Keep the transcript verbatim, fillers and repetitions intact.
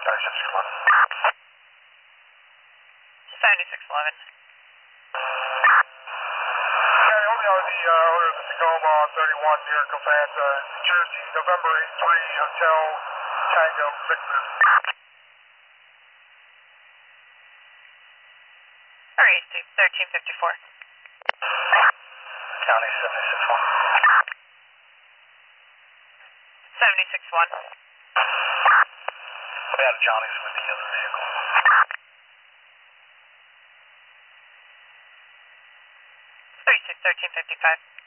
seventy-six eleven. seventy-six eleven. Yeah, only on the uh, owner of the Tacoma on thirty-one near Covanta, New Jersey, November eighty-three, Hotel Tango Victor. Alright, thirteen fifty-four. County seventy-six one. seventy-six one. We had Johnny's with the other vehicle. thirty-six thirteen fifty-five.